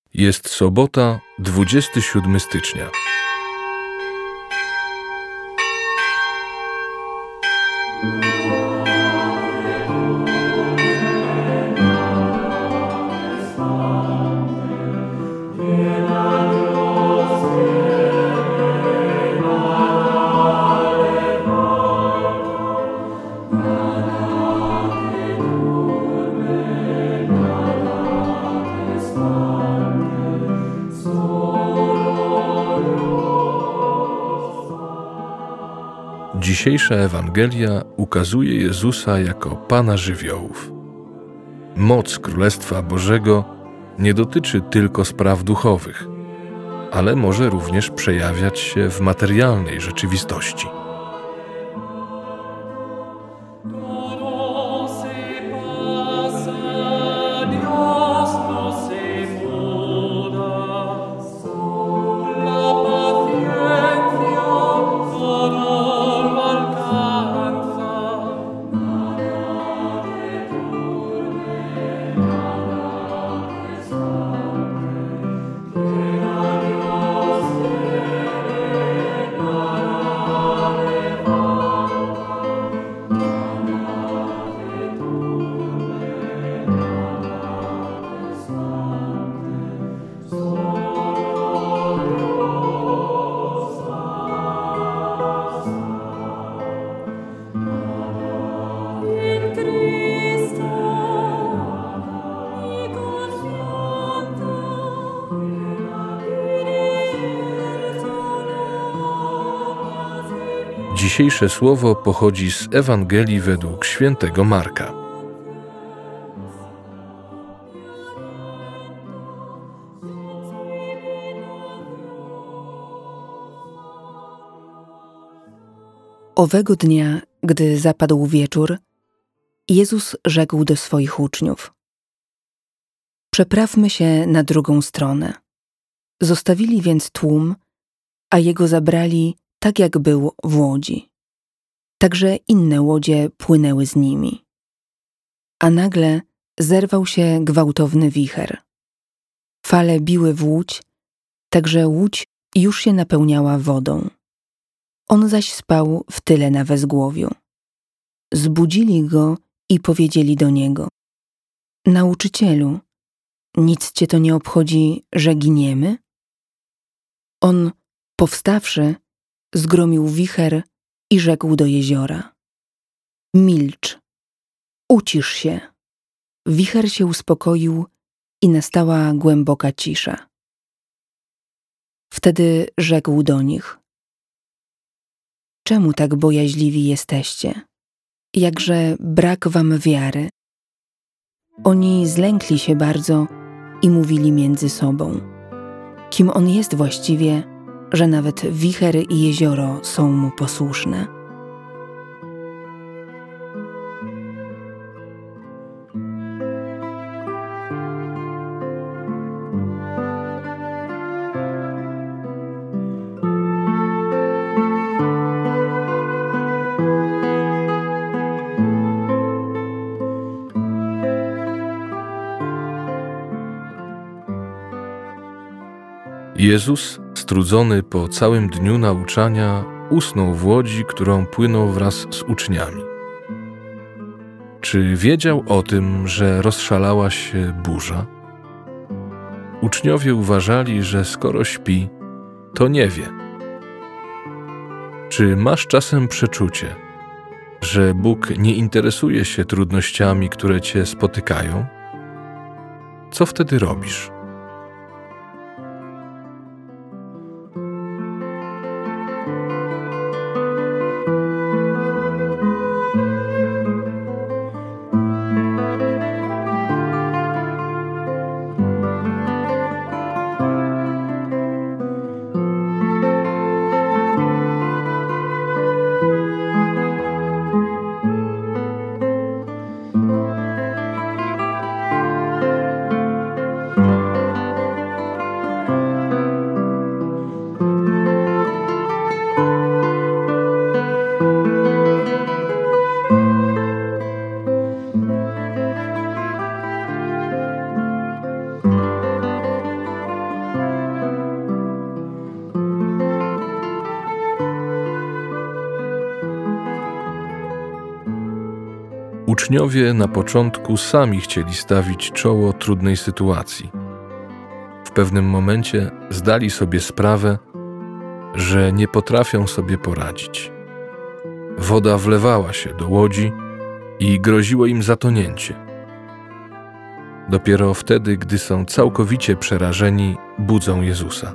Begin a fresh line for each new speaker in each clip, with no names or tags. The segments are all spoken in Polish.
Jest sobota, 27 stycznia. Dzisiejsza Ewangelia ukazuje Jezusa jako Pana żywiołów. Moc Królestwa Bożego nie dotyczy tylko spraw duchowych, ale może również przejawiać się w materialnej rzeczywistości. Dzisiejsze słowo pochodzi z Ewangelii według świętego Marka.
Owego dnia, gdy zapadł wieczór, Jezus rzekł do swoich uczniów: przeprawmy się na drugą stronę. Zostawili więc tłum, a Jego zabrali tak jak był w łodzi. Także inne łodzie płynęły z nimi. A nagle zerwał się gwałtowny wicher. Fale biły w łódź, tak że łódź już się napełniała wodą. On zaś spał w tyle na wezgłowiu. Zbudzili go i powiedzieli do niego: Nauczycielu, nic cię to nie obchodzi, że giniemy? On, powstawszy, zgromił wicher i rzekł do jeziora: milcz, ucisz się. Wicher się uspokoił i nastała głęboka cisza. Wtedy rzekł do nich: czemu tak bojaźliwi jesteście? Jakże brak wam wiary? Oni zlękli się bardzo i mówili między sobą: kim on jest właściwie, że nawet wicher i jezioro są mu posłuszne?
Jezus, strudzony po całym dniu nauczania, usnął w łodzi, którą płynął wraz z uczniami. Czy wiedział o tym, że rozszalała się burza? Uczniowie uważali, że skoro śpi, to nie wie. Czy masz czasem przeczucie, że Bóg nie interesuje się trudnościami, które cię spotykają? Co wtedy robisz? Uczniowie na początku sami chcieli stawić czoło trudnej sytuacji. W pewnym momencie zdali sobie sprawę, że nie potrafią sobie poradzić. Woda wlewała się do łodzi i groziło im zatonięcie. Dopiero wtedy, gdy są całkowicie przerażeni, budzą Jezusa.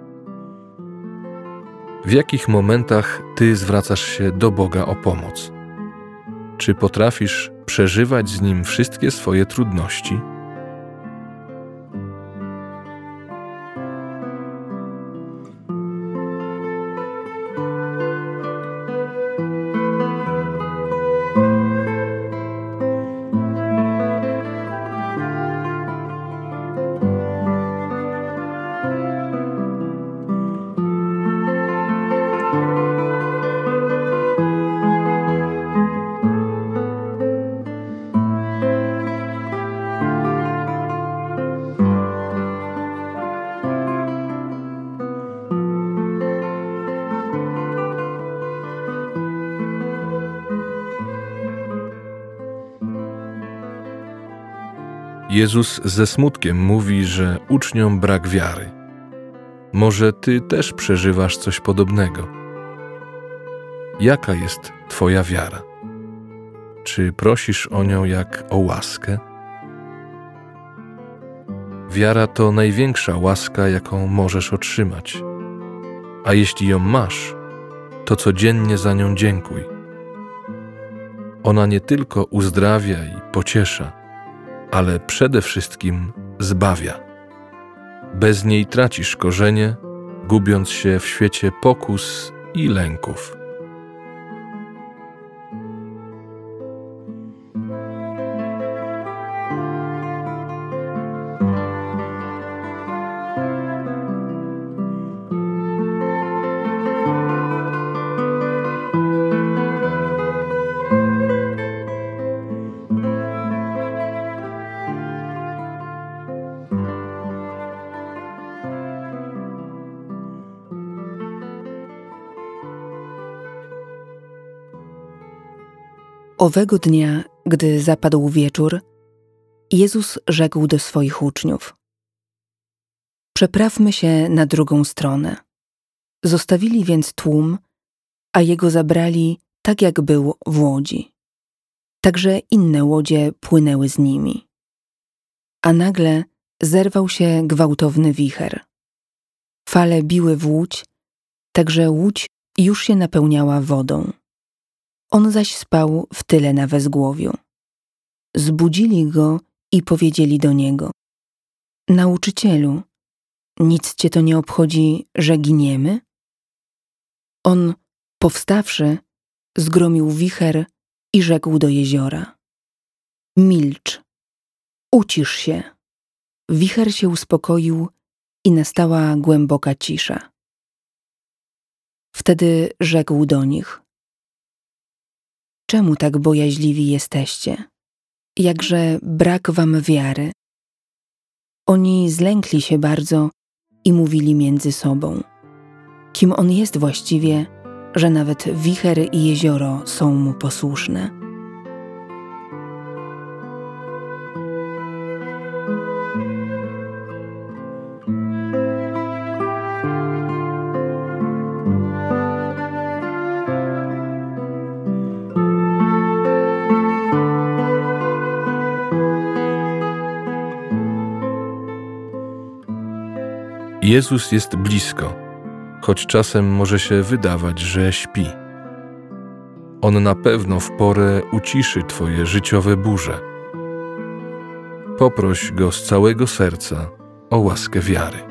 W jakich momentach Ty zwracasz się do Boga o pomoc? Czy potrafisz przeżywać z Nim wszystkie swoje trudności? Jezus ze smutkiem mówi, że uczniom brak wiary. Może Ty też przeżywasz coś podobnego. Jaka jest Twoja wiara? Czy prosisz o nią jak o łaskę? Wiara to największa łaska, jaką możesz otrzymać. A jeśli ją masz, to codziennie za nią dziękuj. Ona nie tylko uzdrawia i pociesza, ale przede wszystkim zbawia. Bez niej tracisz korzenie, gubiąc się w świecie pokus i lęków.
Owego dnia, gdy zapadł wieczór, Jezus rzekł do swoich uczniów: przeprawmy się na drugą stronę. Zostawili więc tłum, a Jego zabrali tak jak był w łodzi. Także inne łodzie płynęły z nimi. A nagle zerwał się gwałtowny wicher. Fale biły w łódź, tak że łódź już się napełniała wodą. On zaś spał w tyle na wezgłowiu. Zbudzili go i powiedzieli do niego: Nauczycielu, nic cię to nie obchodzi, że giniemy? On, powstawszy, zgromił wicher i rzekł do jeziora: milcz, ucisz się. Wicher się uspokoił i nastała głęboka cisza. Wtedy rzekł do nich: czemu tak bojaźliwi jesteście? Jakże brak wam wiary? Oni zlękli się bardzo i mówili między sobą: kim on jest właściwie, że nawet wicher i jezioro są mu posłuszne?
Jezus jest blisko, choć czasem może się wydawać, że śpi. On na pewno w porę uciszy Twoje życiowe burze. Poproś Go z całego serca o łaskę wiary.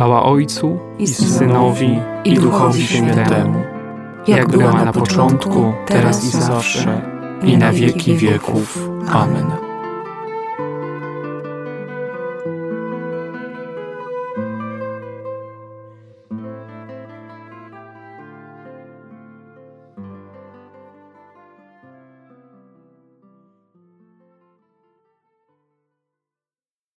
Chwała Ojcu i Synowi i Duchowi Świętemu, jak była na początku, teraz i zawsze, i na wieki wieków. Amen.